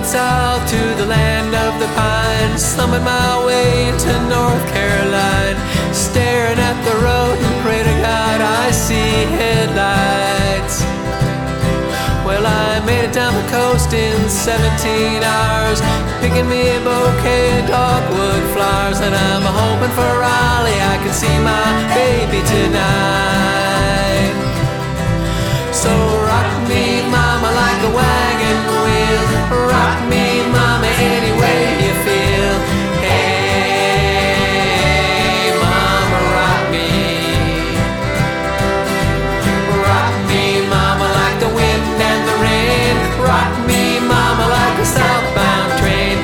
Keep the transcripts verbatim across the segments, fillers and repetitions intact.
south to the land of the pines, slumming my way to North Carolina, staring at the road and pray to God I see headlights. Well, I made it down the coast in seventeen hours, picking me a bouquet of dogwood flowers, and I'm hoping for Raleigh I can see my baby tonight. So rock me, mama, like a wagon wheel. Rock me, mama, any way you feel. Hey, mama, rock me. Rock me, mama, like the wind and the rain. Rock me, mama, like a southbound train.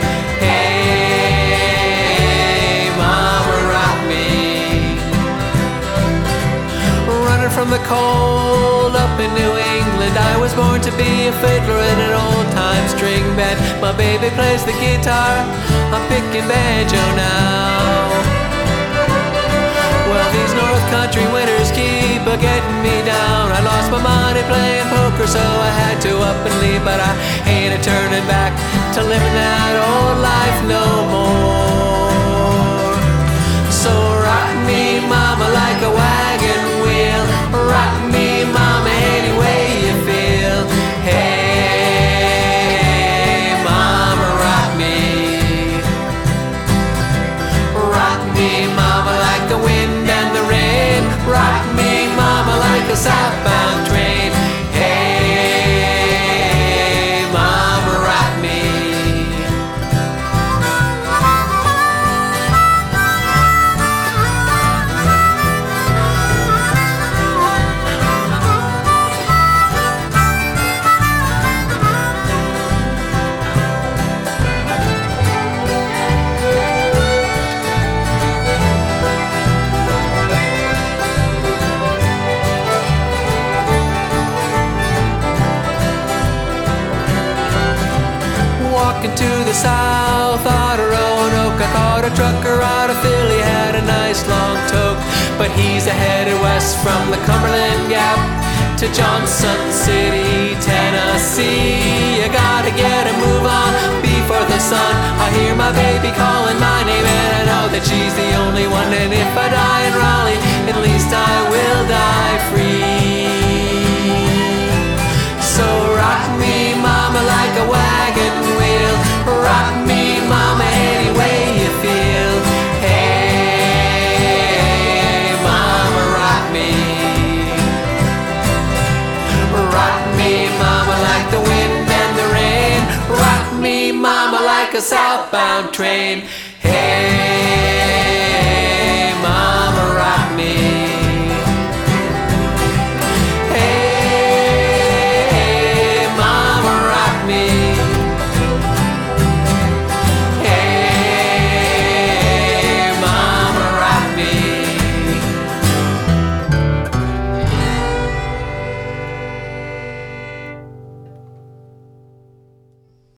Hey, mama, rock me. Running from the cold up in New England, I was born to be a fiddler in an old-time string band. My baby plays the guitar, I'm picking banjo now. Well, these North Country winters keep a-getting me down. I lost my money playing poker, so I had to up and leave, but I ain't a-turning back to living that old life no more. So rock me, mama, like a wagon wheel. Rock me, mama, any way you feel. Hey, mama, rock me. Rock me, mama, like the wind and the rain. Rock me, mama, like a southbound train. Hey, mama, rock me. Walking to the south out of Roanoke, I caught a trucker out of Philly, had a nice long toke, but he's headed west from the Cumberland Gap to Johnson City, Tennessee. You gotta get a move on before the sun. I hear my baby calling my name, and I know that she's the only one, and if I die in Raleigh, at least I will die free. So rock me, mama, like a wagon wheel. Rock me, mama, any way you feel. Hey, mama, rock me. Rock me, mama, like the wind and the rain. Rock me, mama, like a southbound train. Hey.